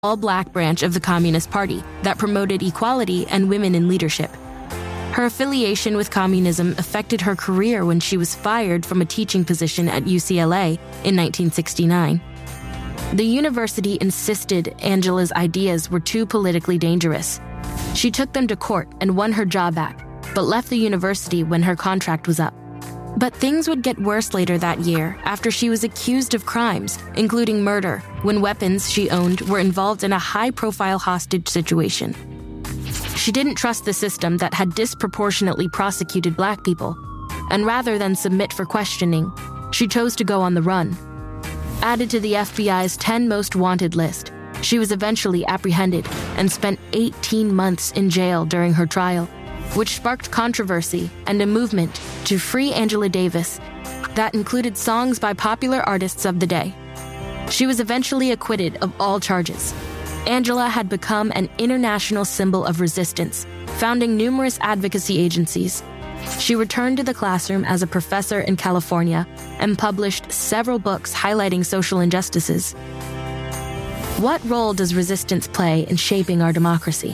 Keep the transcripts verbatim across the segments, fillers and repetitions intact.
all-black branch of the Communist Party that promoted equality and women in leadership. Her affiliation with communism affected her career when she was fired from a teaching position at U C L A in nineteen sixty-nine. The university insisted Angela's ideas were too politically dangerous. She took them to court and won her job back, but left the university when her contract was up. But things would get worse later that year after she was accused of crimes, including murder, when weapons she owned were involved in a high-profile hostage situation. She didn't trust the system that had disproportionately prosecuted black people, and rather than submit for questioning, she chose to go on the run. Added to the F B I's ten most wanted list, she was eventually apprehended and spent eighteen months in jail during her trial, which sparked controversy and a movement to free Angela Davis that included songs by popular artists of the day. She was eventually acquitted of all charges. Angela had become an international symbol of resistance, founding numerous advocacy agencies. She returned to the classroom as a professor in California and published several books highlighting social injustices. What role does resistance play in shaping our democracy?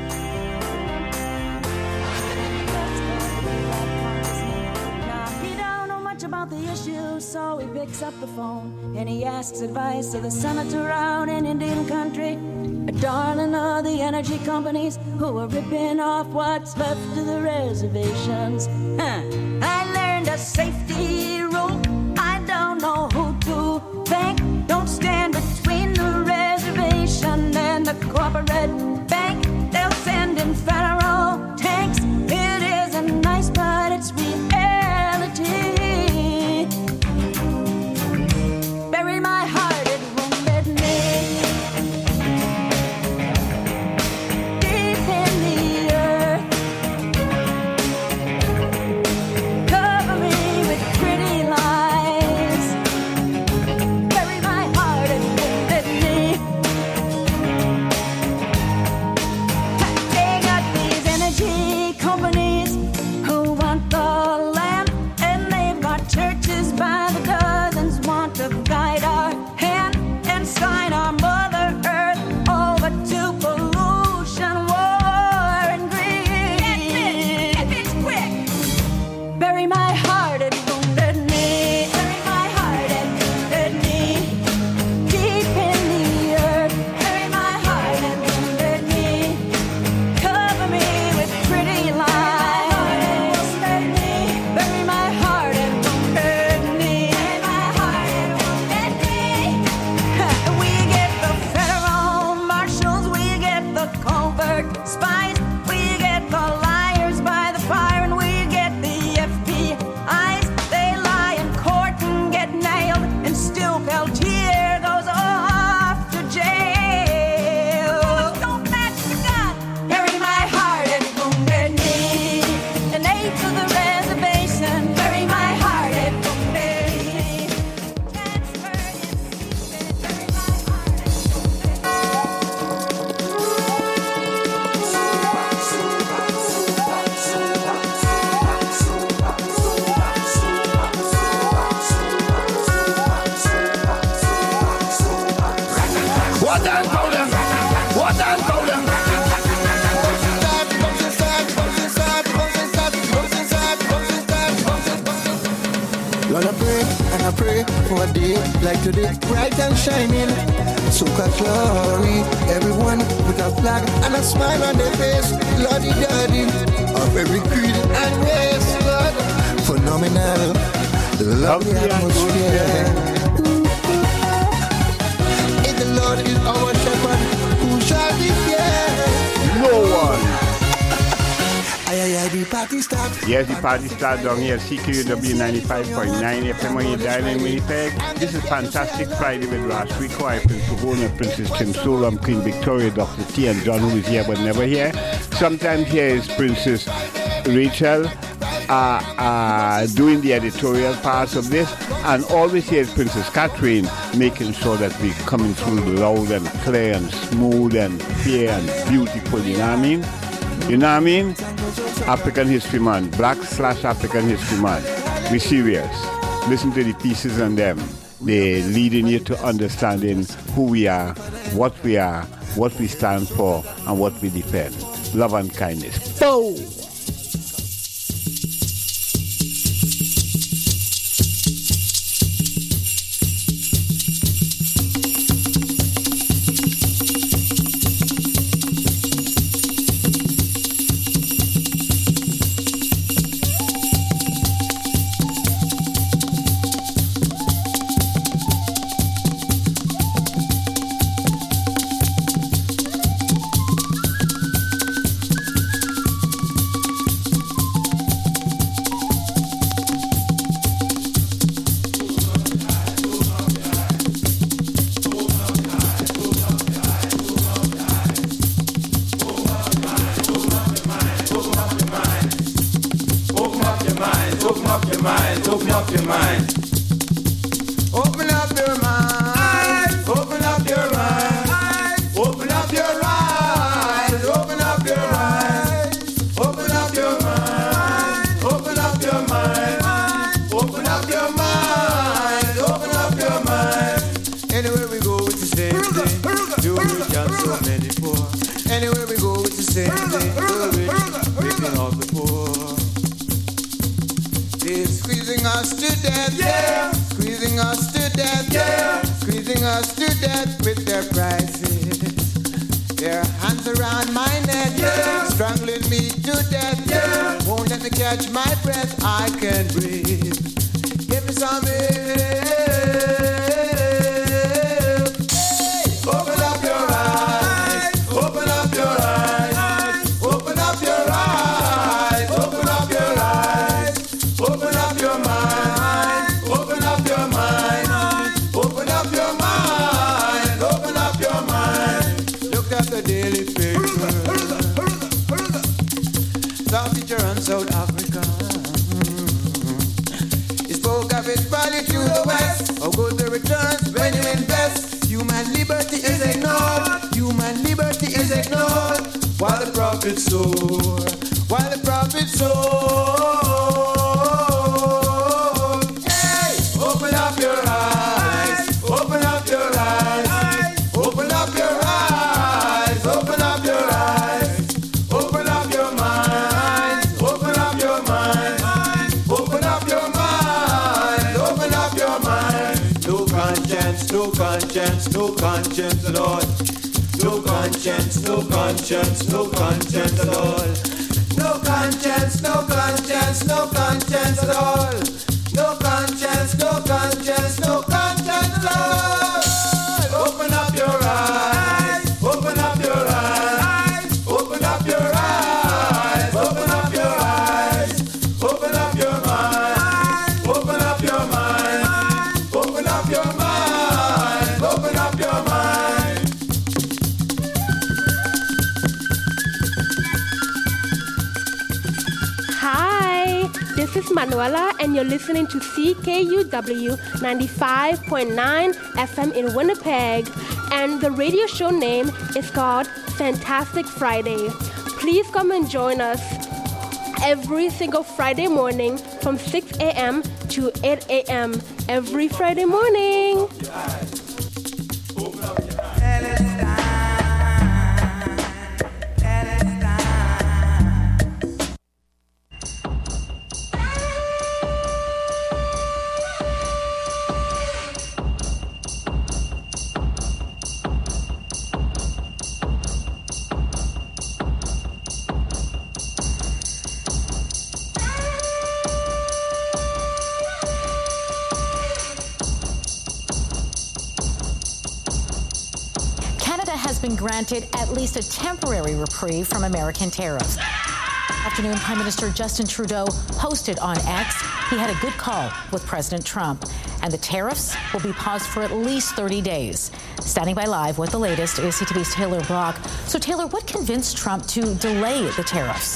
So he picks up the phone and he asks advice of the senator out in Indian country, a darling of the energy companies who are ripping off what's left of the reservations. Huh. I learned a safety rule. I don't know who to thank. Don't stand between the reservation and the corporate bank. They'll send in federal tanks. It isn't nice, but it's reality. Bury my heart in wounded knee, deep in the earth. Cover me with pretty lies. Bury my heart in wounded knee. They got these energy companies who want the land, and they've got churches by the dozens want to guide our hand and sign our Mother Earth over to pollution, war, and greed. If it's quick, bury my heart in wounded knee. Bury my heart in wounded knee, deep in the earth. Bury my heart in wounded knee. Cover me with pretty lies. Bury my heart in wounded knee. Bury my heart in wounded knee. We get the federal marshals, we get the covert spies, we get the liars by the fire, and we get the F B Is. They lie in court and get nailed, and still Peltier goes off to jail. Don't match the gun. Bury my heart in wounded knee. An eighth of the reservation. Bury my heart in wounded knee. Transfer in secret. Bury my heart in What and go them? What and go them? Lord, I pray and I pray for a day like today, bright and shining. Soca glory, everyone with a flag and a smile on their face. Lordy daddy, of every creed and race, Lord, phenomenal, lovely atmosphere. If the Lord is our shepherd, who shall be feared? No one. Aye, aye, aye, the party start. Yes, the party start down here, C Q W ninety-five point nine F M on your dialing Winnipeg. This is Fantastic Friday with Ross Rico, I Prince Kahuna, Princess Kim Solam, Queen Victoria, Doctor T, and John, who is here but never here. Sometimes here is Princess Rachel uh, uh, doing the editorial parts of this, and always here is Princess Catherine making sure that we're coming through loud and clear and smooth and fair and beautiful, you know what I mean? You know what I mean? African History Month, Black slash African History Month. Be serious. Listen to the pieces on them. They're leading you to understanding who we are what we are, what we stand for, and what we defend. Love and kindness. Boom! Manuela, and you're listening to C K U W ninety-five point nine F M in Winnipeg, and the radio show name is called Fantastic Friday. Please come and join us every single Friday morning from six a.m. to eight a.m. every Friday morning. Granted at least a temporary reprieve from American tariffs. Afternoon, Prime Minister Justin Trudeau hosted on X. He had a good call with President Trump, and the tariffs will be paused for at least thirty days. Standing by live with the latest is C T V's Taylor Brock. So, Taylor, what convinced Trump to delay the tariffs?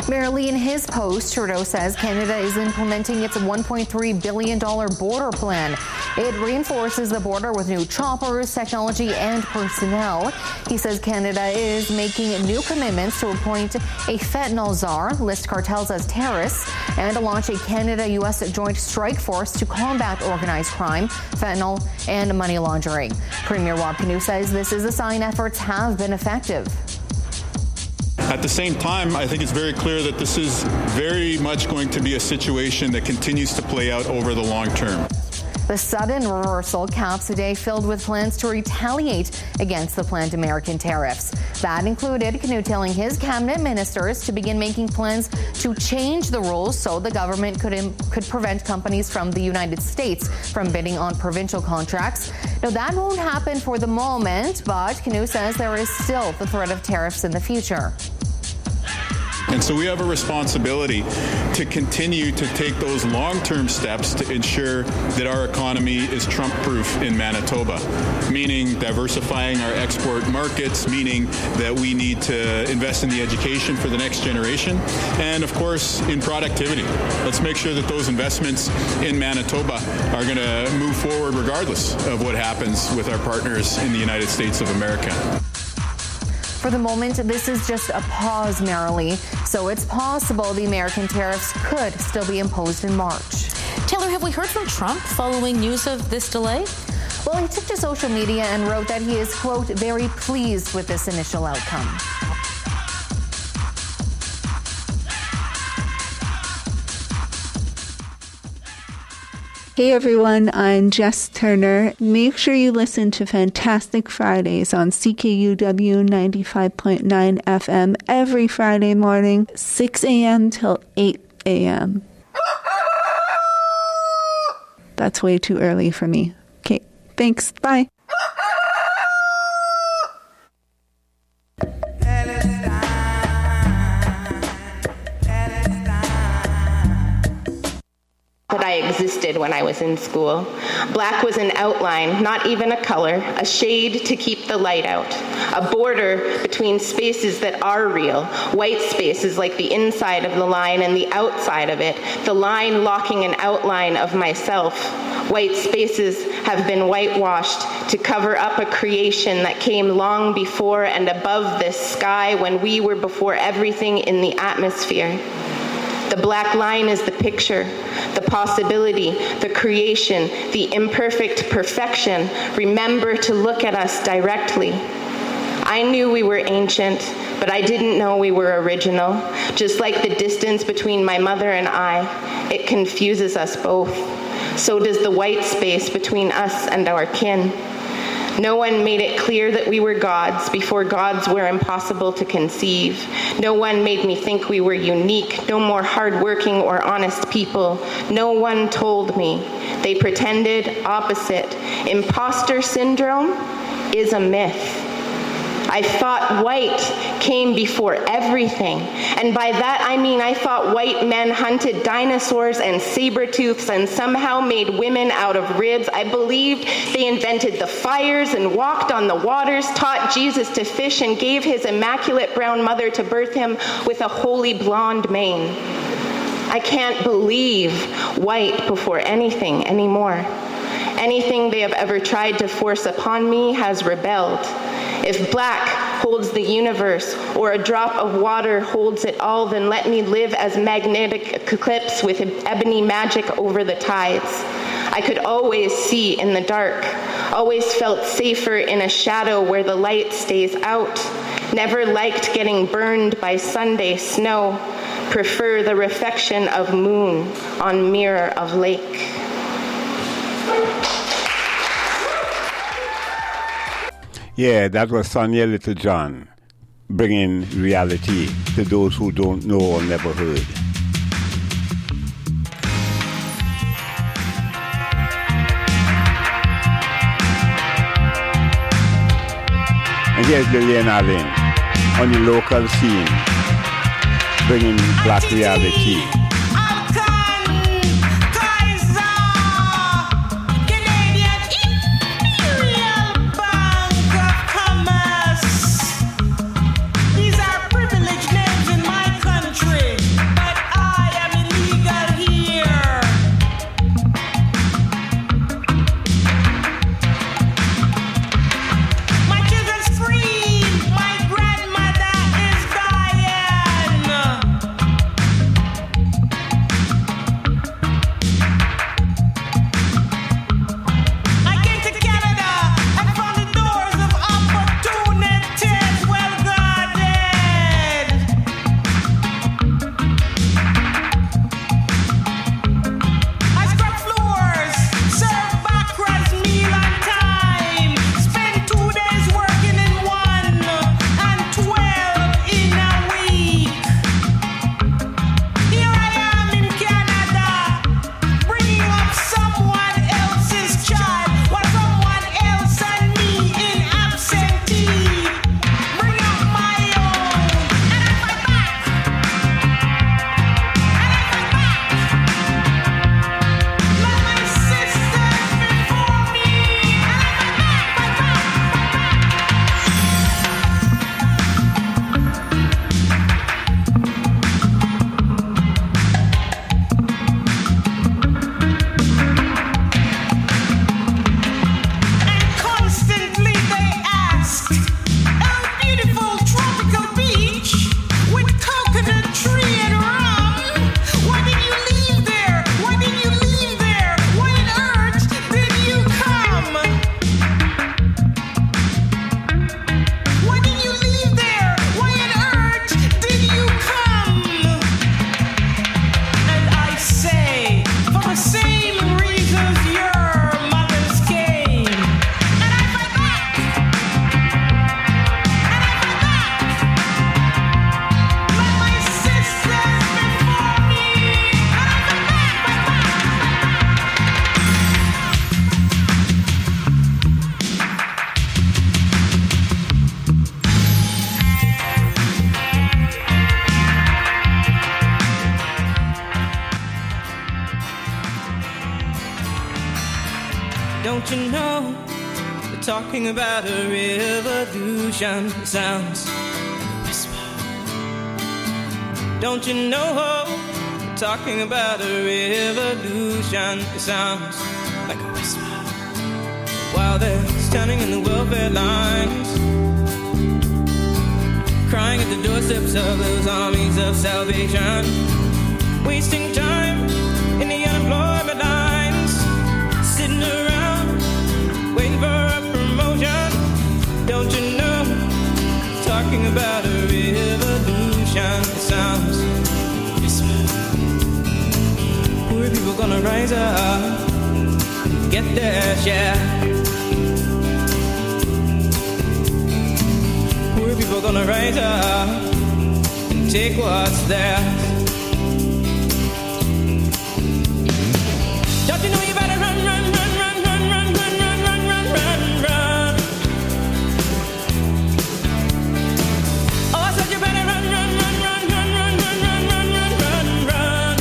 Merely in his post, Trudeau says Canada is implementing its one point three billion dollars border plan. It reinforces the border with new choppers, technology, and personnel. He says Canada is making new commitments to appoint a fentanyl czar, list cartels as terrorists, and to launch a Canada-U S joint strike force to combat organized crime, fentanyl, and money laundering. Premier Rob Canoe says this is a sign efforts have been effective. At the same time, I think it's very clear that this is very much going to be a situation that continues to play out over the long term. The sudden reversal caps a day filled with plans to retaliate against the planned American tariffs. That included Canoe telling his cabinet ministers to begin making plans to change the rules so the government could Im- could prevent companies from the United States from bidding on provincial contracts. Now, that won't happen for the moment, but Canoe says there is still the threat of tariffs in the future. And so we have a responsibility to continue to take those long-term steps to ensure that our economy is Trump-proof in Manitoba, meaning diversifying our export markets, meaning that we need to invest in the education for the next generation, and, of course, in productivity. Let's make sure that those investments in Manitoba are going to move forward regardless of what happens with our partners in the United States of America. For the moment, this is just a pause, merely, so it's possible the American tariffs could still be imposed in March. Taylor, have we heard from Trump following news of this delay? Well, he took to social media and wrote that he is, quote, very pleased with this initial outcome. Hey everyone, I'm Jess Turner. Make sure you listen to Fantastic Fridays on C K U W ninety-five point nine F M every Friday morning, six a.m. till eight a.m. That's way too early for me. Okay, thanks. Bye. That I existed when I was in school. Black was an outline, not even a color, a shade to keep the light out, a border between spaces that are real, white spaces like the inside of the line and the outside of it, the line locking an outline of myself. White spaces have been whitewashed to cover up a creation that came long before and above this sky when we were before everything in the atmosphere. The black line is the picture, the possibility, the creation, the imperfect perfection. Remember to look at us directly. I knew we were ancient, but I didn't know we were original. Just like the distance between my mother and I, it confuses us both. So does the white space between us and our kin. No one made it clear that we were gods before gods were impossible to conceive. No one made me think we were unique, no more hardworking or honest people. No one told me. They pretended opposite. Imposter syndrome is a myth. I thought white came before everything. And by that I mean I thought white men hunted dinosaurs and saber-tooths and somehow made women out of ribs. I believed they invented the fires and walked on the waters, taught Jesus to fish, and gave his immaculate brown mother to birth him with a holy blonde mane. I can't believe white before anything anymore. Anything they have ever tried to force upon me has rebelled. If black holds the universe, or a drop of water holds it all, then let me live as magnetic eclipse with ebony magic over the tides. I could always see in the dark, always felt safer in a shadow where the light stays out. Never liked getting burned by Sunday snow. Prefer the reflection of moon on mirror of lake. Yeah, that was Sonia Littlejohn, bringing reality to those who don't know or never heard. And here's Lillian Allen on the local scene, bringing black reality. These are privileged names in my country. Don't you know they're talking about a revolution? It sounds like a whisper. Don't you know they're talking about a revolution? It sounds like a whisper. While they're standing in the welfare lines, crying at the doorsteps of those armies of salvation, wasting time in the unemployment lines, sitting around waiting for a promotion. Don't you know, talking about a revolution? It sounds whisper. Poor people gonna rise up and get their share. Poor people gonna rise up and take what's theirs. Don't you know you better run, run, run, run, run, run, run, run, run, run, run, run. Oh, I said you better run, run, run, run, run, run, run, run, run, run, run, run.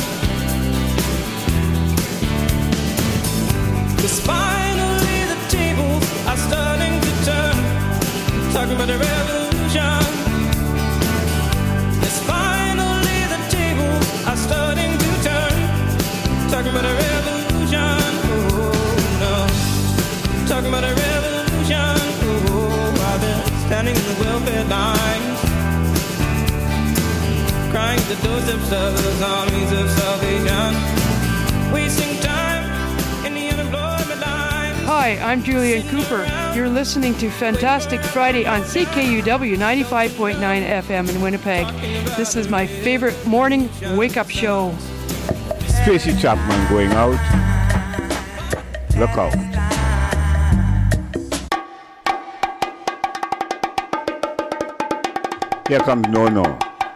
'Cause finally the tables are starting to turn, talking about a revolution. Yes, finally the tables are starting to turn, talking about a revolution. Talking about a revolution, oh, while they're standing in the welfare lines, crying at the doorsteps of those armies of salvation, wasting time in the unemployment lines. Hi, I'm Julian Cooper. You're listening to Fantastic Friday on C K U W ninety-five point nine F M in Winnipeg. This is my favorite morning wake-up show. Tracy Chapman going out. Look out. Here comes No No.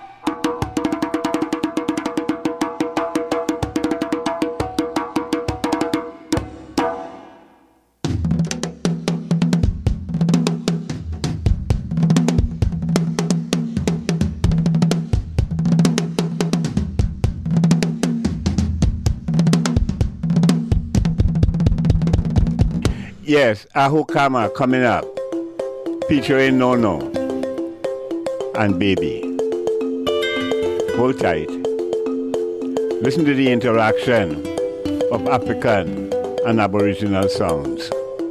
Yes, Ahu Kama coming up, featuring No No and Baby. Hold tight. Listen to the interaction of African and Aboriginal sounds.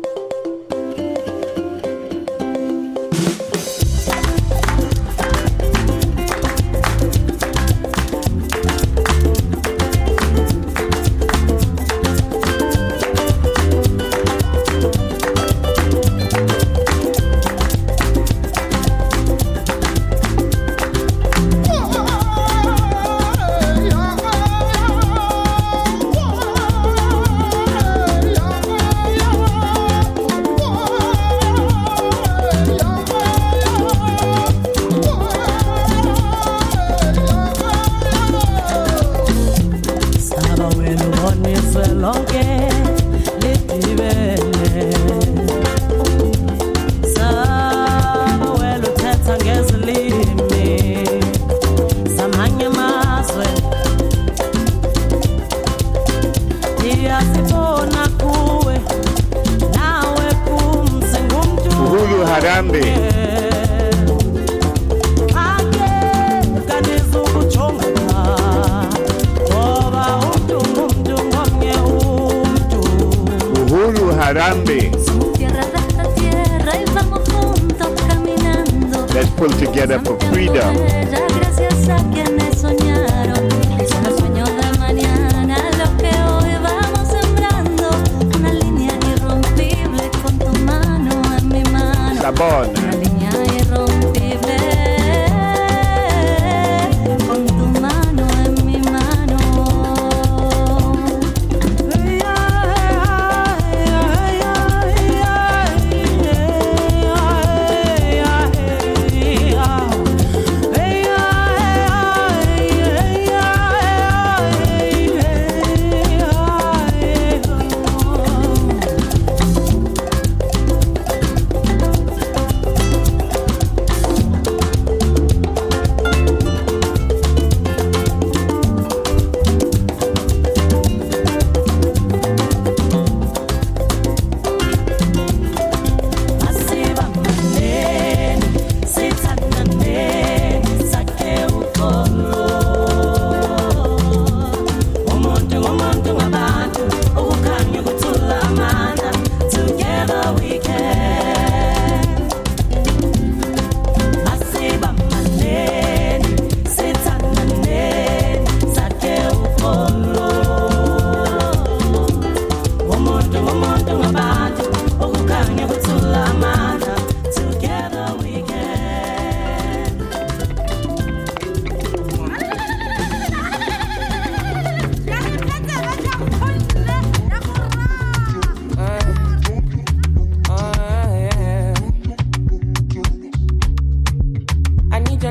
Let's pull together for freedom. Gracias a quienes soñaron, son los sueños de mañana, los que hoy vamos sembrando. Una línea irrompible con tu mano en mi mano. Sabón. Una línea irrompible con tu mano en mi mano.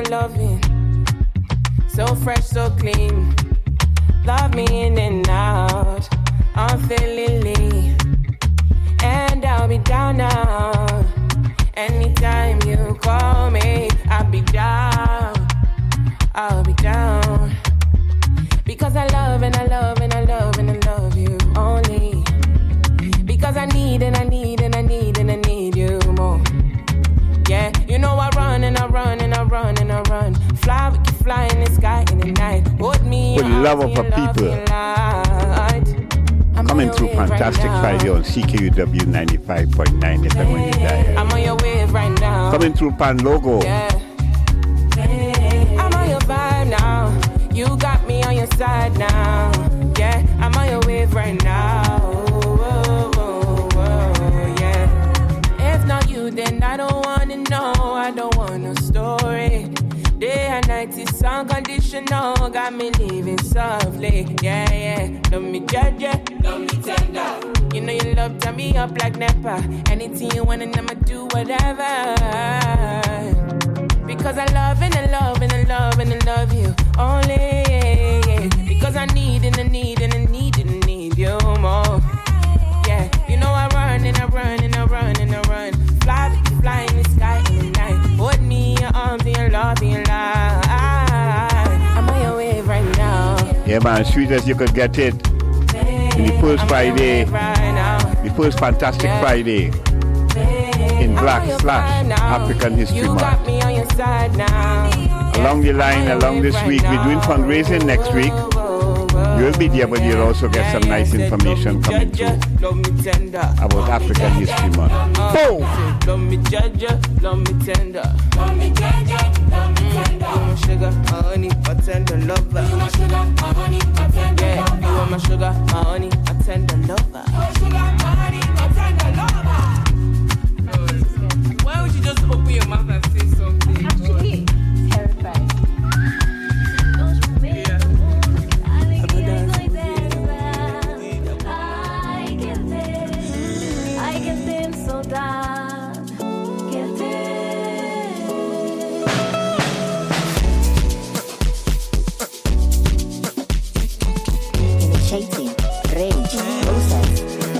loving. So fresh, so clean. Love me in and out, unfailingly. And I'll be down now. Anytime you call me, I'll be down. I'll be down. Because I love and I love and I love and I love you only. Because I need and I need and I need and I need you more. Yeah, you know I run and I run and I run and I run. Fly, we can fly in the sky in the night. Hold me, with love of our people. Coming through Fantastic right Friday on C K U W ninety-five point nine F M when you die. I'm on your wave right now. Coming through Pan Logo. Yeah. I'm on your vibe now. You got me on your side now. Yeah, I'm on your wave right now. Whoa, whoa, whoa, yeah. If not you, then I don't wanna know. I don't want no story. Day and night is unconditional. Got me living softly. Yeah, yeah. Love me judge, yeah. Love me tender. You know you love turn me up like Nepa. Anything you want and I'ma do whatever. Because I love and I love and I love and I love you only, yeah, yeah. Because I need and I need and I need and I need you more. Yeah, you know I run and I run and I run and I run. Fly, fly in the sky in the night. Hold me in your arms and your love and your life. I'm on your wave right now. Yeah, man, sweet as you could get it. In the first I'm Friday, right the first Fantastic yeah. Friday in Black Slash African History you Month. Got me on your side now. Along the line, along this week, we're doing fundraising next week. You'll be there, but you'll also get some nice information coming through about African History Month. Boom! Love me judge, love me tender. Love me judge, love me tender. You my sugar, my honey, my tender lover. You my sugar, my honey, my tender lover. You are my sugar, my honey, my tender lover. My sugar, my honey, my tender lover. Why would you just open your mouth and say something? Actually, terrified. Initiating rage process.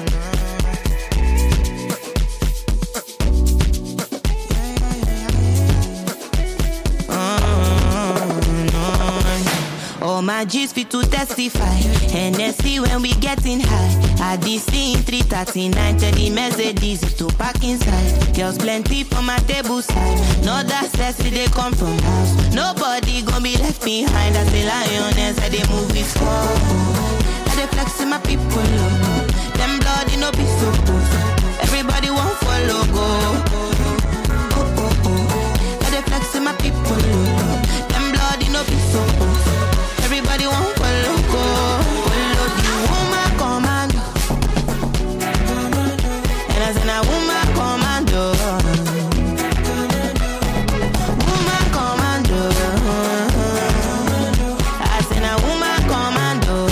All my G's fit to testify. And let's see when we getting high. At this scene, three thirty-nine, tell the Mercedes to park inside. Girls plenty for my table side. No that sexy, they come from house. Nobody gonna be left behind. As a lioness, I they move with slow. I they flexing my people low. Them bloody no be so close. Everybody want follow go. Oh, oh, oh. I they flexing my people low. Them bloody no be so close. Everybody want follow go. Follow the woman commando. And I said a woman commando. Woman commando. I said a woman commando.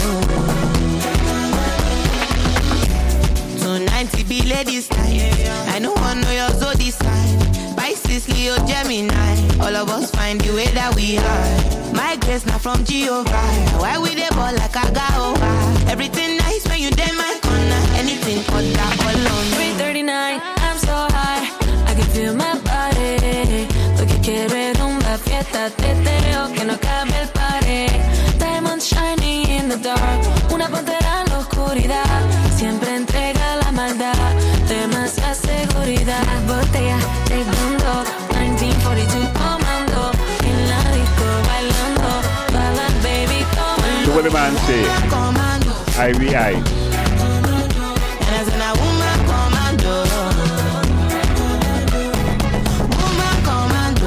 Tonight it be ladies night. I know one know your zodiac sign. Pisces, Leo, Gemini. All of us find the way that we are. My grace not from Jehovah. Why we dey ball like a gaova? Everything nice when you dey my corner. Anything for that alone. three thirty-nine, I'm so high. I can feel my body. Lo que quiero es rumba, fiesta, teteo, que no cabe el party. Diamonds shining in the dark. Una pantera en la oscuridad. Siempre entrega la maldad. Demasiada seguridad. Botella de mundo. nineteen forty-two comando. En la disco bailando. Bala baby comando. So what the man say? I V I. And as in a woman commando. Woman commando.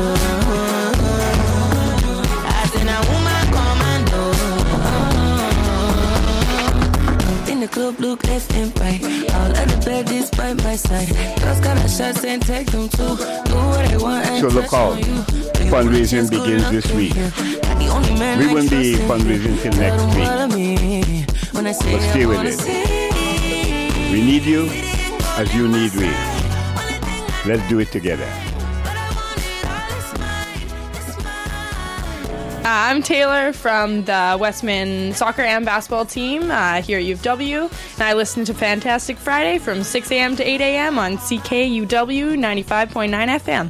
As in a woman commando. In the club, look left and right. All of the baddies by my side. Girls got a shots and take them too. Do what they want and So look out. Fundraising begins this week. We won't be fundraising till next week. But stay with it. We need you as you need we. Let's do it together. Uh, I'm Taylor from the Westman soccer and basketball team uh, here at U of W, and I listen to Fantastic Friday from six a.m. to eight a.m. on C K U W ninety-five point nine F M.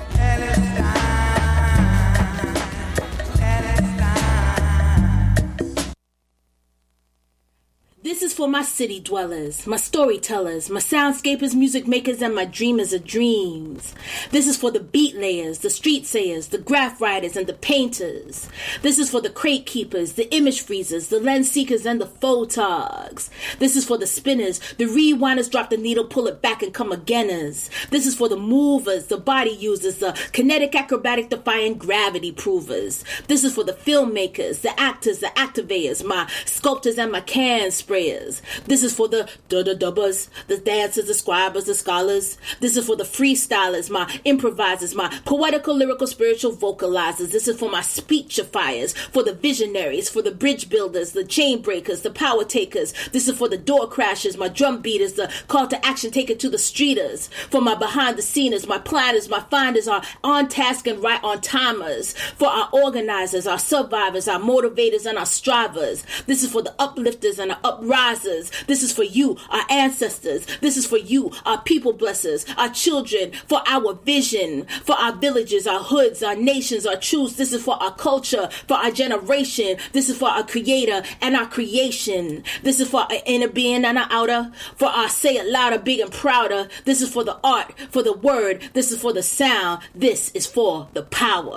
This is for my city dwellers, my storytellers, my soundscapers, music makers, and my dreamers of dreams. This is for the beat layers, the street sayers, the graph writers, and the painters. This is for the crate keepers, the image freezers, the lens seekers, and the photogs. This is for the spinners, the rewinders, drop the needle, pull it back, and come againers. This is for the movers, the body users, the kinetic acrobatic defying gravity provers. This is for the filmmakers, the actors, the activators, my sculptors, and my can sprayers. This is for the da-da-dubbers, the dancers, the scribers, the scholars. This is for the freestylers, my improvisers, my poetical, lyrical, spiritual vocalizers. This is for my speechifiers, for the visionaries, for the bridge builders, the chain breakers, the power takers. This is for the door crashers, my drum beaters, the call to action taken to the streeters. For my behind the sceners, my planners, my finders, our on task and right on timers. For our organizers, our survivors, our motivators, and our strivers. This is for the uplifters and our uprisers. This is for you, our ancestors. This is for you, our people blessers, our children, for our vision, for our villages, our hoods, our nations, our truths. This is for our culture, for our generation. This is for our creator and our creation. This is for our inner being and our outer, for our say it louder, big and prouder. This is for the art, for the word. This is for the sound. This is for the power.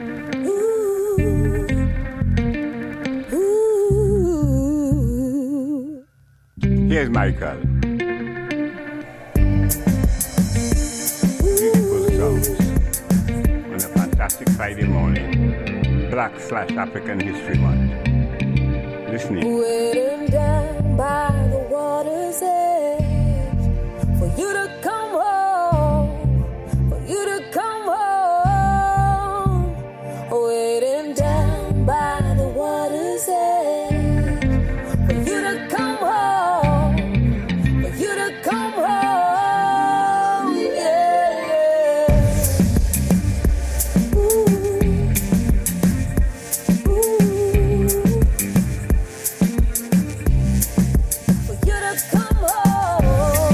Here's Michael. Beautiful songs on a fantastic Friday morning. Black slash African History Month. Listening. Waiting down by the water's edge for you to come home, for you to come home. Waiting down by the water's edge for you to come home. Come home, yeah, yeah. Ooh, ooh. For you to come home.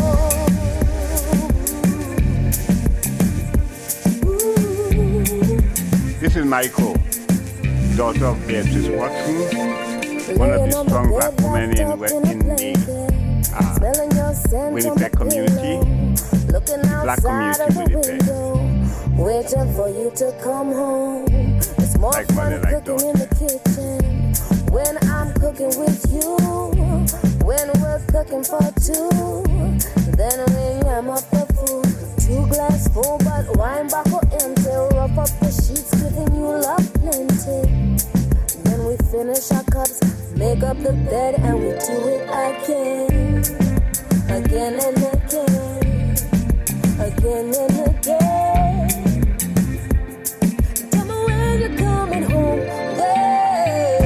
Ooh. This is Michael, daughter of Beatrice Watson, one of the strong black women in, in the uh, Winnipeg community, black community Winnipeg. Waiting for you to come home. It's more like fun mother, like cooking in the kitchen when I'm cooking with you. When we're cooking for two, then we am up the food. Two glass full, but wine bottle empty. Rough up the sheets, giving you love plenty. Then we finish our cups, make up the bed, and we do it again, again and again, again and again. Tell me when you're coming home, yeah.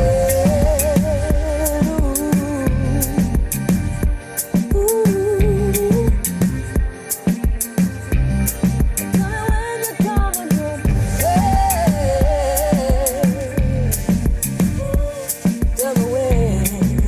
Ooh. Ooh. Tell me when you're coming home, yeah. Tell me when.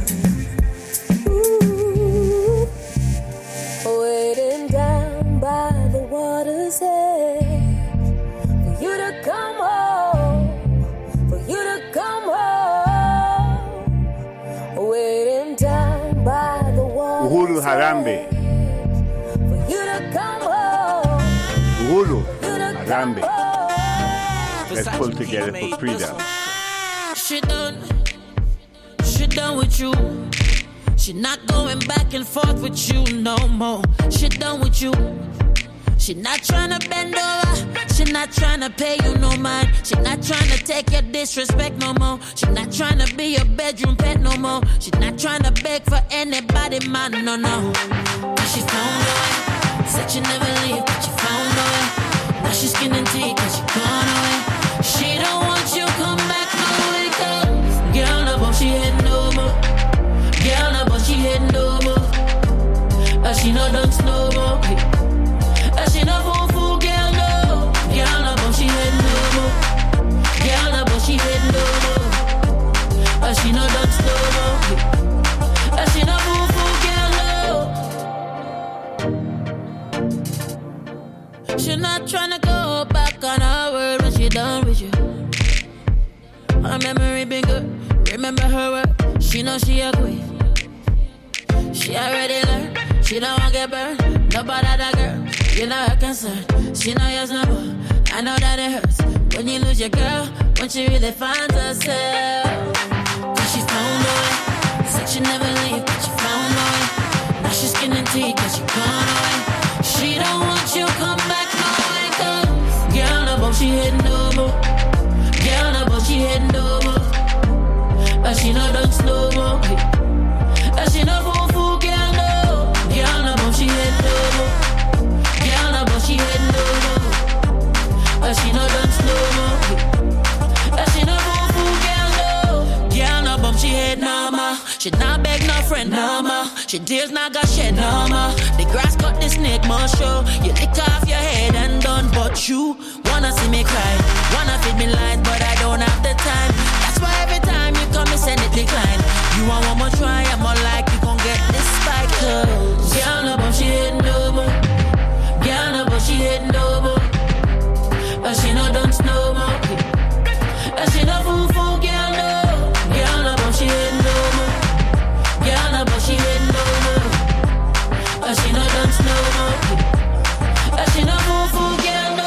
Ooh. Waiting down by the water's edge for you to come home, for you to come home. Waiting down by the water's Uhuru Harambe. for you to come home. Uhuru Harambe. Let's pull together for freedom. She done, she done with you. She not going back and forth with you no more. She done with you. She not tryna bend over. She not tryna pay you no mind. She not tryna take your disrespect no more. She not tryna be your bedroom pet no more. She not tryna beg for anybody, man, no, no. But she found a way. Said she never leave, but she found a way. Now she's skin and teeth, cause she gone away. She don't want you come back no way, girl. Girl, no, but she heading over. Girl, no, but she heading over. Uh, she no dance no more. Uh, she no fool fool, girl, no. Girl, no, but she heading over. Girl, no, but she heading over. Her memory been good. Remember her word. She know she a queen. She already learned. She don't want get burned. Nobody that girl. You know her concern. She know yours no more. I know that it hurts when you lose your girl. When she really finds herself. Cause she found a way. Said she never leave, but she found a way. Now she's skinning teeth cause she gone away. She don't want you come back no way. Cause girl no boat she heading over. Girl no boat she heading over. But she no done slow mo. But she no fool fool girl no. Girl no boat she heading over. Girl no boat she heading over. But she no done slow mo. But she no fool fool girl no. Girl no bump she head no more. She not beg no friend no more. She tears not got shed no more. The grass cut the snake more show. You lick off your head and done. But you wanna see me cry, wanna feed me lies, but I don't have the time. That's why every time you come, me send it decline. You want one more try, I'm more like you gon' get this spike. Cause girl no but she hitting over. Girl no but she hitting over. But she no done no more. But she no fool fool girl no. Girl no but she hitting over. Girl no but she hitting over. But she no done no more. But she no fool fool girl no.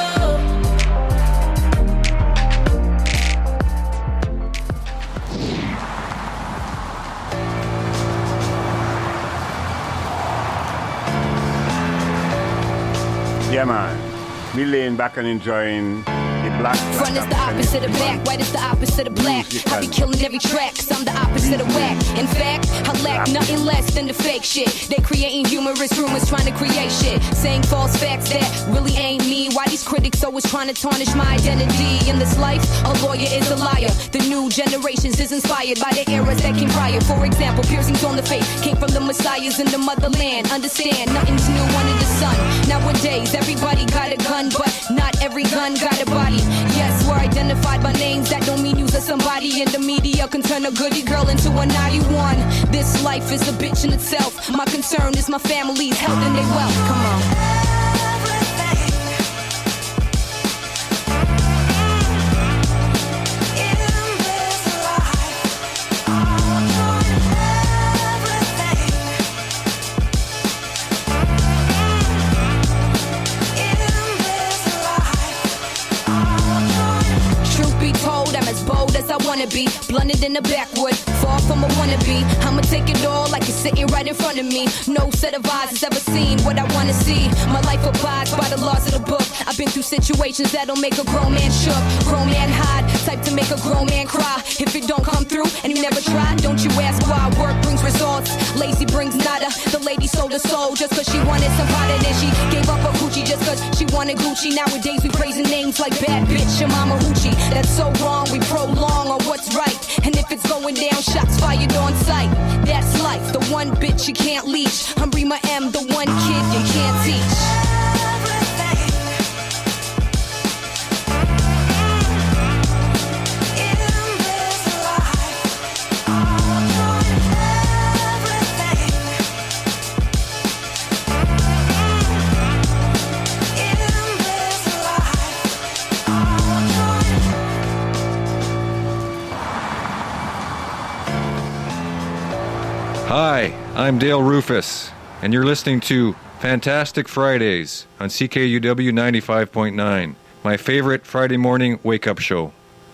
Yeah, man. We laying back and enjoying the black. Front is the opposite of back, white is the opposite of black. I be killing every track, cause I'm the opposite of whack. In fact, I lack nothing less than the fake shit. They creating humorous rumors, trying to create shit. Saying false facts that really ain't me. Why these critics always trying to tarnish my identity? In this life, a lawyer is a liar. The new generations is inspired by the eras that came prior. For example, piercings on the face came from the messiahs in the motherland. Understand, nothing's new under the sun. Nowadays, everybody got a gun, but not every gun got a body. Yes, we're identified by names, that don't mean you's a somebody. And the media can turn a goody girl into a naughty one. This life is a bitch in itself. My concern is my family's health and their wealth. Come on. I wanna be blunted in the backwood, far from a wannabe. I'ma take it all like it's sitting right in front of me. No set of eyes has ever seen what I wanna see. My life abides by the laws of the book. I've been through situations that'll make a grown man shook, grown man hide, type to make a grown man cry. If it don't come through and you never try, don't you ask why. Work brings results, lazy brings nada. The lady sold her soul just cause she wanted some Prada. Then she gave up her Gucci just cause she wanted Gucci. Nowadays we praising names like bad bitch and mama hoochie. That's so wrong, we prolong on what's right. And if it's going down, shots fired on sight. That's life, the one bitch you can't leash. I'm Rima M, the one kid you can't teach. Hi, I'm Dale Rufus, and you're listening to Fantastic Fridays on C K U W ninety-five point nine, my favorite Friday morning wake-up show.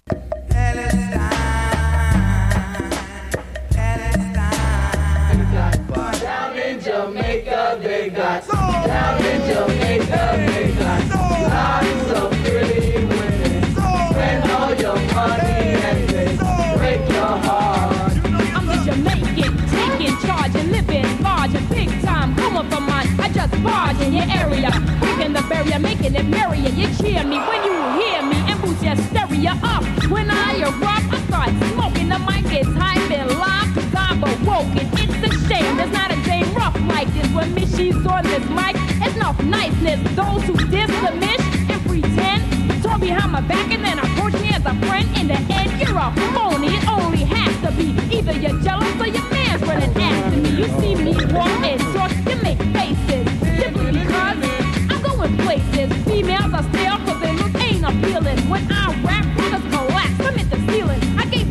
Down in Jamaica, they got down in Jamaica, they got lots of pretty women. Spend all your money and they break your heart. I'm the Jamaican, taking charge and living large and big time. Come up from mine, I just barge in your area, breaking the barrier, making it merrier. You cheer me when you hear me and boost your stereo up. When I erupt, I start smoking. The mic is hype and live, cause I'm awoken. It's a shame there's not a day rough like this. When me she's on this mic, it's enough niceness. Those who dismiss and pretend talk behind my back and then approach me as a friend. In the end, you're a phony. It only has to be either you're jealous or your man's running after me. You see me walk and talk, you make faces simply because I'm going places. Females are stale cause they look ain't appealing. When I rap, brothers collapse, I'm at the ceiling. I gave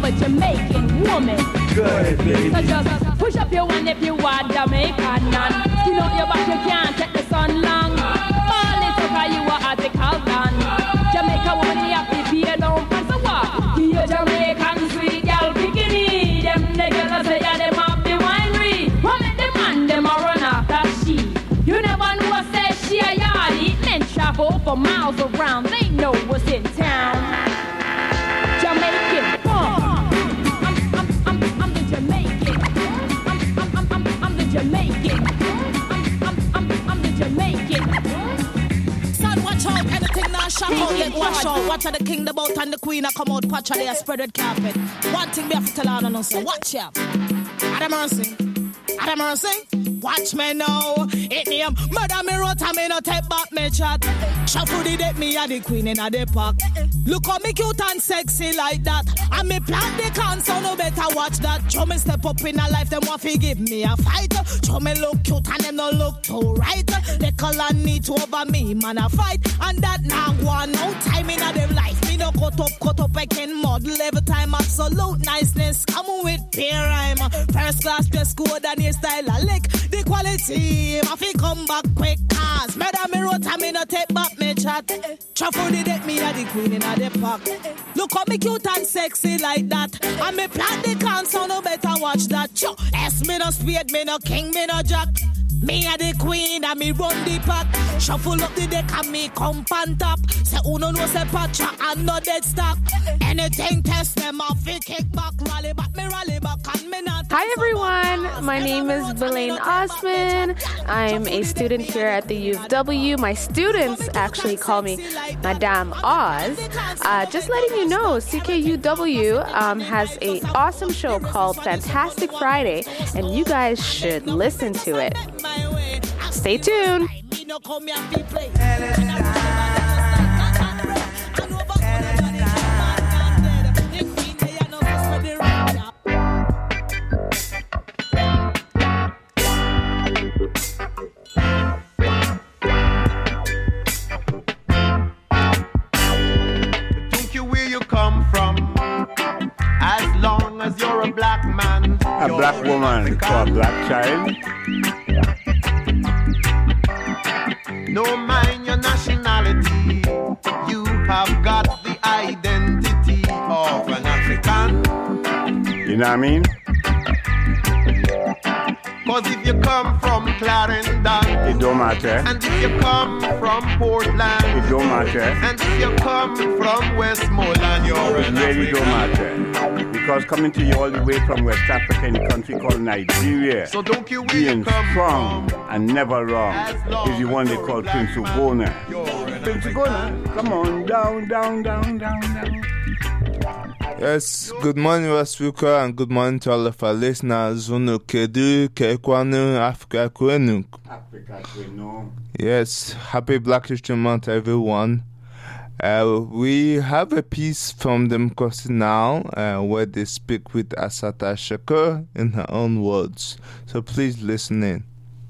a Jamaican woman. Go ahead, baby. So just push up your one if you are Jamaican. And you know your back, you can't take the sun long. All it took are you are article done. Jamaica woman, you have to be alone. And so what? You Jamaican sweet girl, bikini. Them niggas say yeah, them have the winery. What make the man, them a run after she. You never know what say she a yardie. Men travel for miles around. They know what's in town. Jamaican, uh. I'm, I'm, I'm, I'm the Jamaican. I'm, I'm, I'm, I'm the Jamaican. I'm, I'm, I'm, I'm the Jamaican. Son, watch out, anything now shut out, let watch out. Watch out the king, the boat, and the queen a come out, patch out there, spread red carpet. One thing we have to tell on us, so watch out. Have mercy. Have mercy. Watch me now. It name murder me wrote and me no take back me chat. Shuffle the deck, me a the queen in a the park. Look how me cute and sexy like that. And me plant the can, so no better watch that. Show me step up in a life, them want to give me a fight. Show me look cute and them no look too right. They color need to over me, man a fight. And that now one no time in a them life. Me no cut up, cut up, I can model every time. Absolute niceness, come with peer rhyme. First class dress code and your style a lick. The quality, I fi come back quick. Cause murder me wrote and me no take back me chat. Shuffle the deck, me a the queen in a the park. Look how me cute and sexy like that. And me plant the can, so no better watch that. Cho, S me no spade, me no king, me no jack. Me a the queen and me run the pack. Shuffle up the deck and me come on top. Say uno no say patcha and no dead stock. Anything test them off, fi kick back, rally back, me rally back and me not. Hi everyone, my name is Belaine Osman. I'm a student here at the U of W. My students actually call me Madame Oz. Uh, just letting you know, C K U W um, has an awesome show called Fantastic Friday, and you guys should listen to it. Stay tuned. Don't you where you come from? As long as you're a black man, a black woman or a black child. No mind your nationality, you have got the identity of an African. You know what I mean? Cause if you come from Clarendon, it don't matter. And if you come from Portland, it don't matter. And if you come from Westmoreland, you're it an really African. Don't matter. Because coming to you all the way from West Africa in a country called Nigeria, so don't you being you come strong from, and never wrong is the one they call Prince Ugona. Prince Ugona, come on, down, down, down, down, down. Yes, good morning, Westbrook, and good morning to all of our listeners. Zunu Kedu, Kekwanu, Africa Kwenu. Africa Kwenu. Yes, happy Black History Month, everyone. Uh, we have a piece from Democracy Now! Uh, where they speak with Assata Shakur in her own words. So please listen in.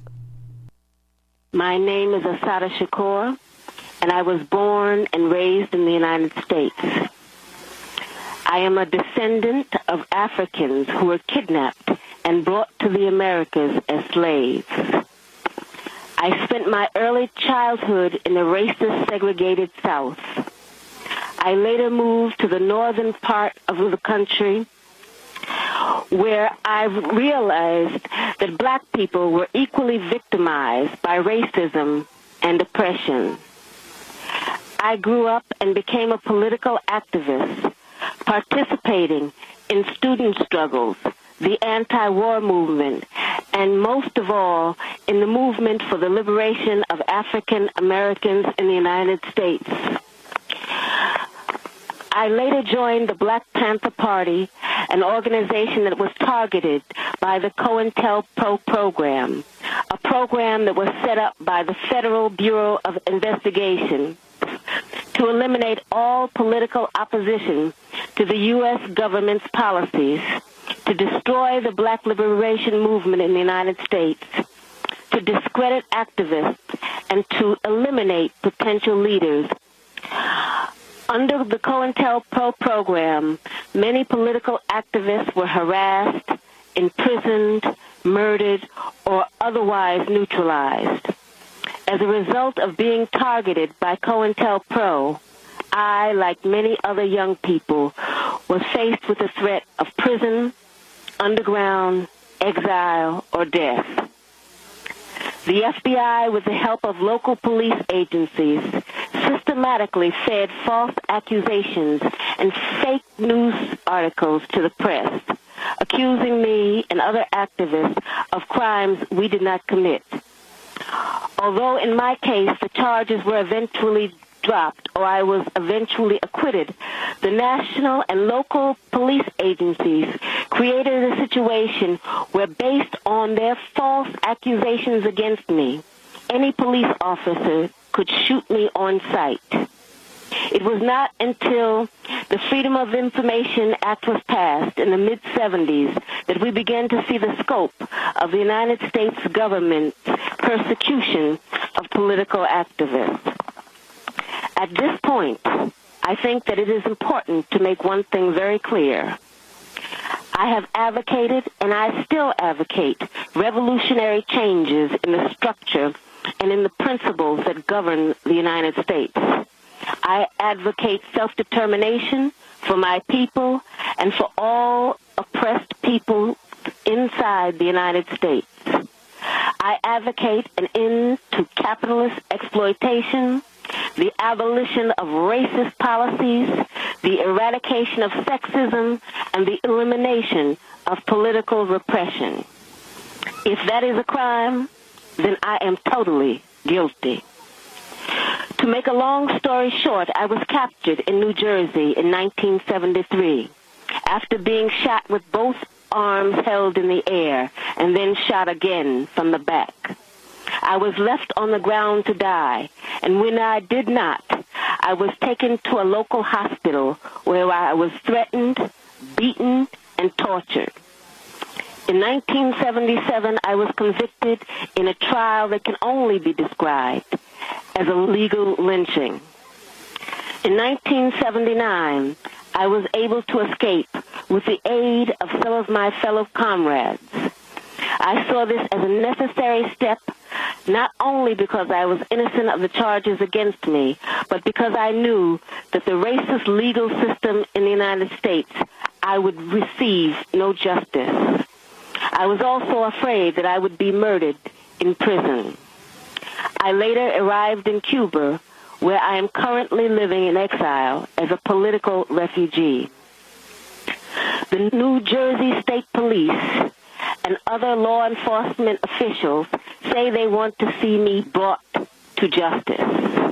My name is Assata Shakur, and I was born and raised in the United States. I am a descendant of Africans who were kidnapped and brought to the Americas as slaves. I spent my early childhood in the racist, segregated South. I later moved to the northern part of the country, where I realized that black people were equally victimized by racism and oppression. I grew up and became a political activist, participating in student struggles, the anti-war movement, and most of all, in the movement for the liberation of African Americans in the United States. I later joined the Black Panther Party, an organization that was targeted by the COINTELPRO program, a program that was set up by the Federal Bureau of Investigation to eliminate all political opposition to the U S government's policies, to destroy the black liberation movement in the United States, to discredit activists, and to eliminate potential leaders. Under the COINTELPRO program, many political activists were harassed, imprisoned, murdered, or otherwise neutralized. As a result of being targeted by COINTELPRO, I, like many other young people, was faced with the threat of prison, underground, exile, or death. The F B I, with the help of local police agencies, systematically fed false accusations and fake news articles to the press, accusing me and other activists of crimes we did not commit. Although in my case the charges were eventually dropped or I was eventually acquitted, the national and local police agencies created a situation where, based on their false accusations against me, any police officer could shoot me on sight. It was not until the Freedom of Information Act was passed in the mid seventies that we began to see the scope of the United States government's persecution of political activists. At this point, I think that it is important to make one thing very clear. I have advocated, and I still advocate, revolutionary changes in the structure and in the principles that govern the United States. I advocate self-determination for my people and for all oppressed people inside the United States. I advocate an end to capitalist exploitation, the abolition of racist policies, the eradication of sexism, and the elimination of political repression. If that is a crime, then I am totally guilty. To make a long story short, I was captured in New Jersey in nineteen seventy-three after being shot with both arms held in the air and then shot again from the back. I was left on the ground to die, and when I did not, I was taken to a local hospital where I was threatened, beaten, and tortured. In nineteen seventy-seven, I was convicted in a trial that can only be described as a legal lynching. In nineteen seventy-nine, I was able to escape with the aid of some of my fellow comrades. I saw this as a necessary step, not only because I was innocent of the charges against me, but because I knew that the racist legal system in the United States, I would receive no justice. I was also afraid that I would be murdered in prison. I later arrived in Cuba, where I am currently living in exile as a political refugee. The New Jersey State Police and other law enforcement officials say they want to see me brought to justice.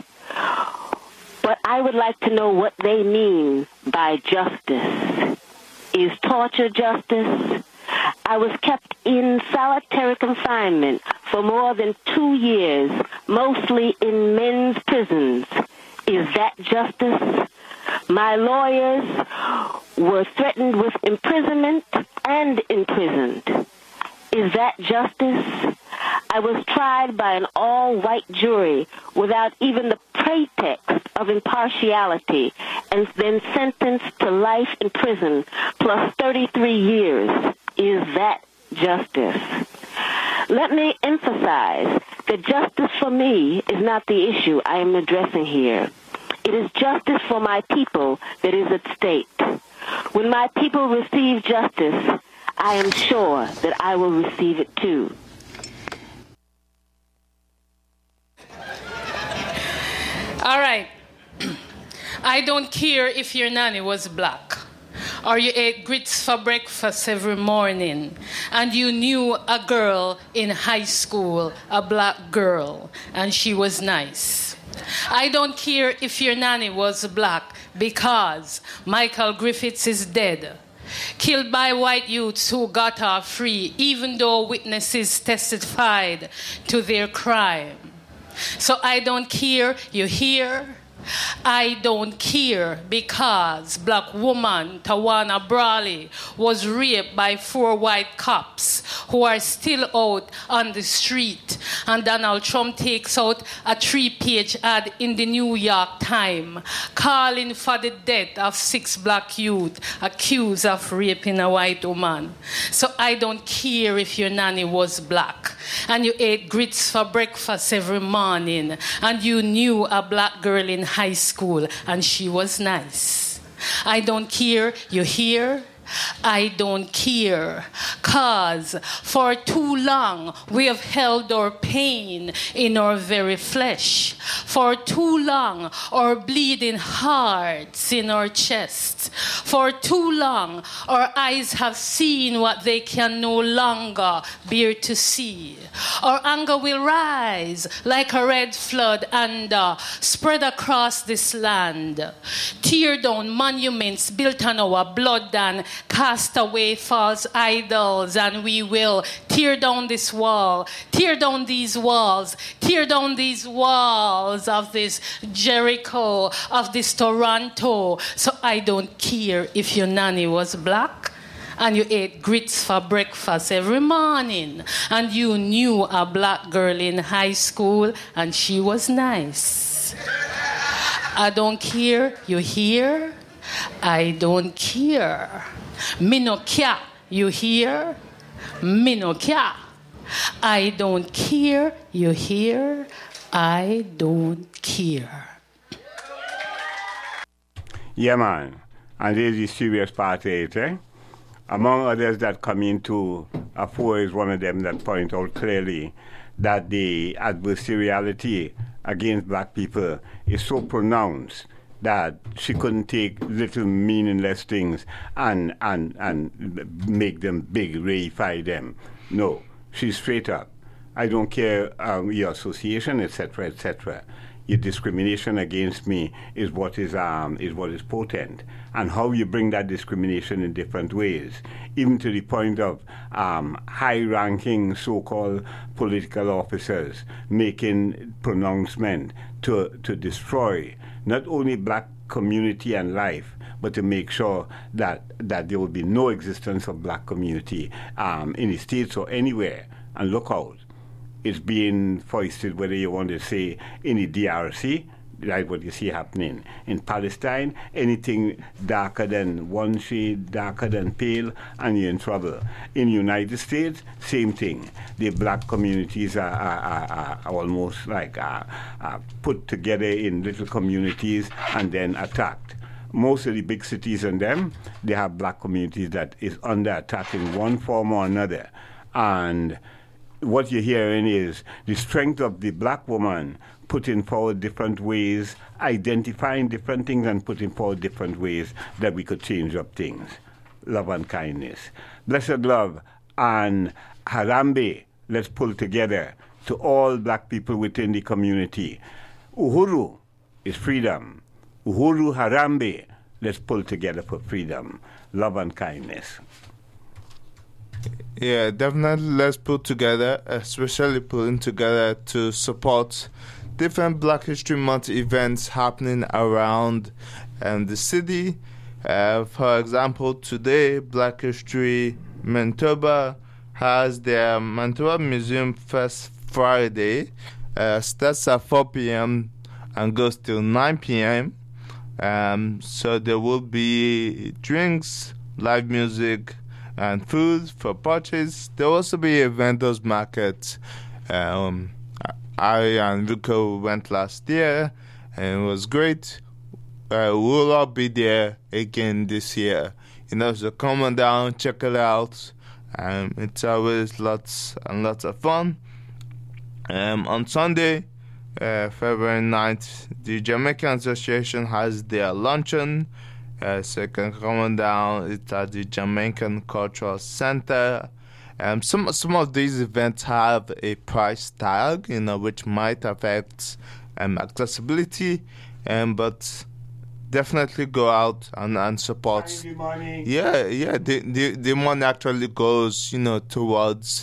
But I would like to know what they mean by justice. Is torture justice? I was kept in solitary confinement for more than two years, mostly in men's prisons. Is that justice? My lawyers were threatened with imprisonment and imprisoned. Is that justice? I was tried by an all-white jury without even the pretext of impartiality and then sentenced to life in prison plus thirty-three years. Is that justice? Let me emphasize that justice for me is not the issue I am addressing here. It is justice for my people that is at stake. When my people receive justice, I am sure that I will receive it too. All right. I don't care if your nanny was black, or you ate grits for breakfast every morning, and you knew a girl in high school, a black girl, and she was nice. I don't care if your nanny was black, because Michael Griffiths is dead, killed by white youths who got off free, even though witnesses testified to their crime. So I don't care you here, I don't care because black woman Tawana Brawley was raped by four white cops who are still out on the street. And Donald Trump takes out a three-page ad in the New York Times calling for the death of six black youth accused of raping a white woman. So I don't care if your nanny was black and you ate grits for breakfast every morning and you knew a black girl in high school and she was nice. I don't care, you hear? I don't care, cause for too long we have held our pain in our very flesh. For too long our bleeding hearts in our chest. For too long our eyes have seen what they can no longer bear to see. Our anger will rise like a red flood and uh, spread across this land. Tear down monuments built on our blood and cast away false idols, and we will tear down this wall, tear down these walls, tear down these walls of this Jericho, of this Toronto. So I don't care if your nanny was black and you ate grits for breakfast every morning and you knew a black girl in high school and she was nice. I don't care, you hear? I don't care. Me no care, you hear? Me no care. I don't care, you hear? I don't care. Yeah, man. And there's the serious part of it, eh? Among others that come into Afua is one of them that point out clearly that the adversariality against black people is so pronounced that she couldn't take little meaningless things and and and make them big, reify them. No, she's straight up. I don't care um, your association, et cetera, et cetera. Your discrimination against me is what is um is what is potent, and how you bring that discrimination in different ways, even to the point of um, high-ranking so-called political officers making pronouncement to to destroy not only black community and life, but to make sure that that there will be no existence of black community um, in the States or anywhere. And look out. It's being foisted, whether you want to say in the D R C, like what you see happening in Palestine, anything darker than one shade, darker than pale, and you're in trouble. In the United States, same thing. The black communities are, are, are, are almost like are, are put together in little communities and then attacked. Most of the big cities and them, they have black communities that is under attack in one form or another. And what you're hearing is the strength of the black woman putting forward different ways, identifying different things and putting forward different ways that we could change up things. Love and kindness. Blessed love and Harambe, let's pull together to all black people within the community. Uhuru is freedom. Uhuru Harambe, let's pull together for freedom. Love and kindness. Yeah, definitely let's put together, especially pulling together to support different Black History Month events happening around um, the city. Uh, for example, today, Black History Manitoba has their Manitoba Museum Fest Friday. Uh, starts at four p.m. and goes till nine p.m. Um, so there will be drinks, live music, and food for purchase. There will also be a vendors market. Um, I and Rico went last year, and it was great. Uh, we'll all be there again this year. You know, so come on down, check it out. Um, it's always lots and lots of fun. Um, on Sunday, uh, February ninth, the Jamaican Association has their luncheon. Uh, so you can come on down. It's at the Jamaican Cultural Center. Um, some some of these events have a price tag, you know, which might affect um, accessibility, um, but definitely go out and, and support. Money. Yeah, yeah. The, the the money actually goes, you know, towards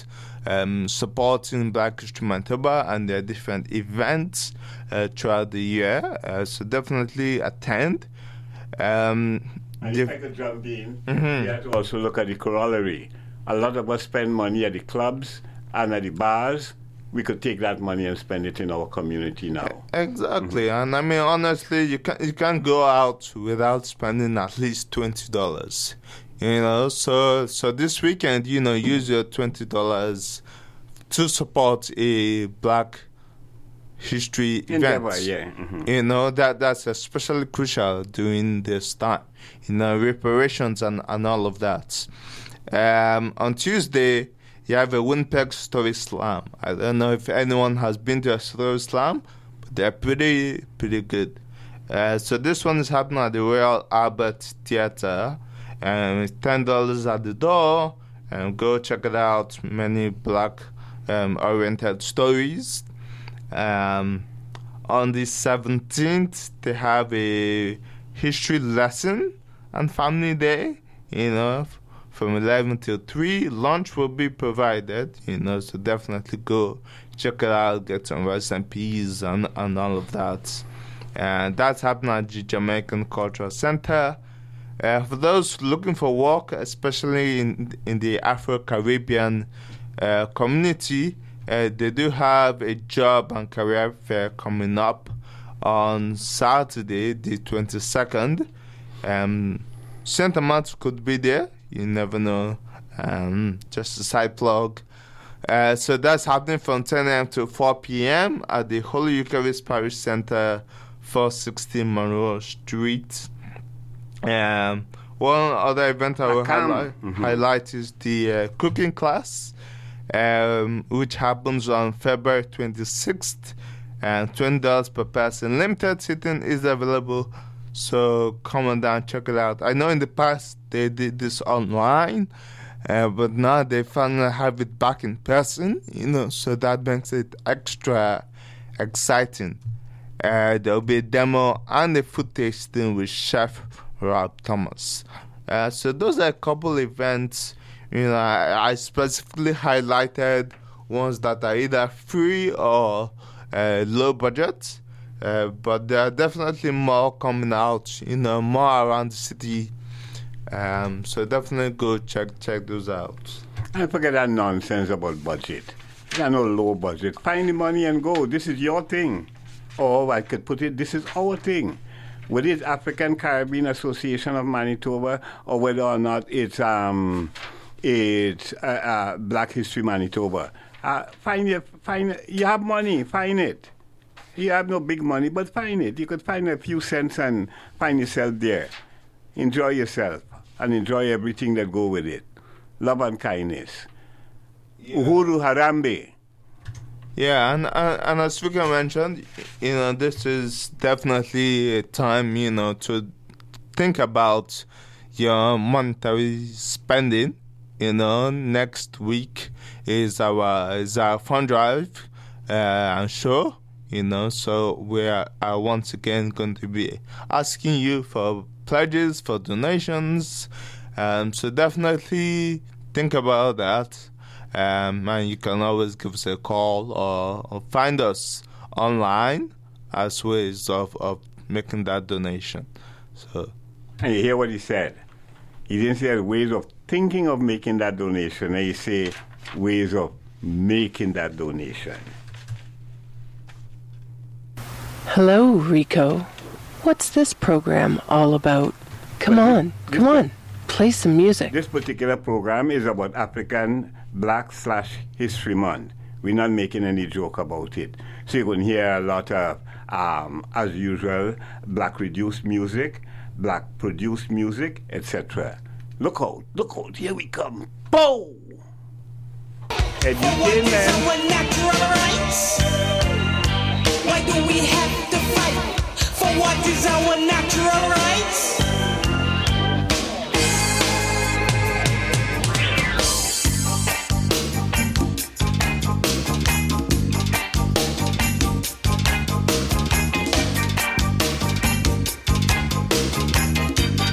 um, supporting Black History Manitoba and their different events uh, throughout the year. Uh, so definitely attend. Um, and if I could jump in, Mhm. you have to also look at the corollary. A lot of us spend money at the clubs and at the bars. We could take that money and spend it in our community now. Exactly, and I mean honestly, you can you can't go out without spending at least twenty dollars. You know, so so this weekend, you know, use your twenty dollars to support a Black History Endeavor, event. yeah. Mhm. You know that that's especially crucial during this time. You know, reparations and and all of that. Um, on Tuesday, you have a Winnipeg Story Slam. I don't know if anyone has been to a Story Slam, but they're pretty, pretty good. Uh, so this one is happening at the Royal Albert Theatre, and it's ten dollars at the door. And go check it out. Many Black-oriented um, stories. Um, on the seventeenth, they have a history lesson and family day. You know. From eleven till three, lunch will be provided, you know, so definitely go check it out, get some rice and peas and, and all of that. And that's happening at the Jamaican Cultural Center. Uh, for those looking for work, especially in, in the Afro-Caribbean uh, community, uh, they do have a job and career fair coming up on Saturday, the twenty-second. Um, Saint Amant could be there. You never know. Um, just a side plug. Uh, so that's happening from ten a.m. to four p.m. at the Holy Eucharist Parish Center, four sixty Monroe Street. Um, one other event I will highlight, Mhm. highlight is the uh, cooking class, um, which happens on February twenty-sixth, and twenty dollars per person. Limited seating is available. So come on down, check it out. I know in the past they did this online, uh, but now they finally have it back in person, you know, so that makes it extra exciting. Uh, there'll be a demo and a food tasting with Chef Rob Thomas. Uh, so those are a couple events, you know, I, I specifically highlighted ones that are either free or uh, low budget. Uh, but there are definitely more coming out, you know, more around the city. Um, so definitely go check check those out. And forget that nonsense about budget. There's no low budget. Find the money and go. This is your thing. Or I could put it, this is our thing. Whether it's African Caribbean Association of Manitoba or whether or not it's um, it's uh, uh, Black History Manitoba. Uh, find it. Find it. You have money. Find it. You have no big money, but find it. You could find a few cents and find yourself there. Enjoy yourself and enjoy everything that go with it. Love and kindness. Yeah. Uhuru Harambe. Yeah, and, and and as Vika mentioned, you know, this is definitely a time, you know, to think about your monetary spending. You know, next week is our is our fund drive uh, and show. You know, so we are, are once again going to be asking you for pledges, for donations. Um, so definitely think about that. Um, and you can always give us a call or, or find us online as ways of, of making that donation. So, and you hear what he said. He didn't say ways of thinking of making that donation. And he say ways of making that donation. Hello, Rico. What's this program all about? Come But on, this- come on. Play some music. This particular program is about African Black slash History Month. We're not making any joke about it. So you can hear a lot of, um, as usual, Black reduced music, Black produced music, et cetera. Look out, look out, here we come. Bow! Edutainment. Why do we have to fight for what is our natural rights?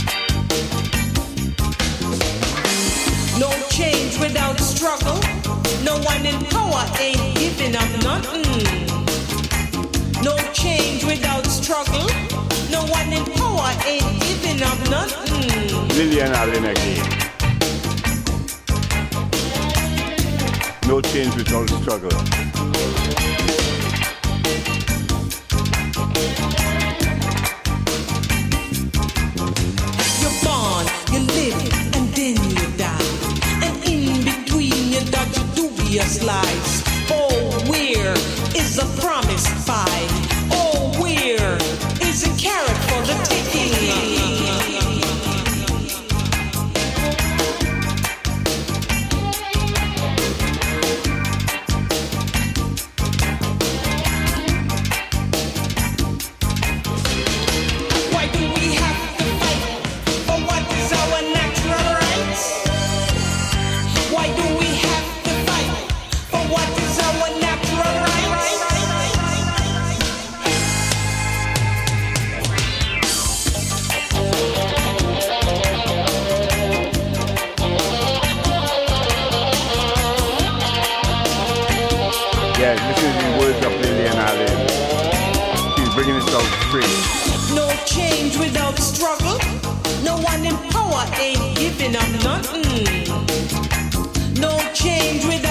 No change without struggle. No one in power ain't giving up nothing. No change without struggle. No one in power ain't giving up nothing. Lillian Allen again. No change without struggle. You're born, you live, and then you die. And in between you dodge a dubious lies. Oh, where is the promised fight? Oh, where is a carrot for the taking? Why do we have to fight for what is our natural rights? Why do we have to fight for what is our natural rights? Yeah, this is the words of Lillian Allen. She's bringing it out straight. No change without struggle. No one in power ain't giving up nothing. No change without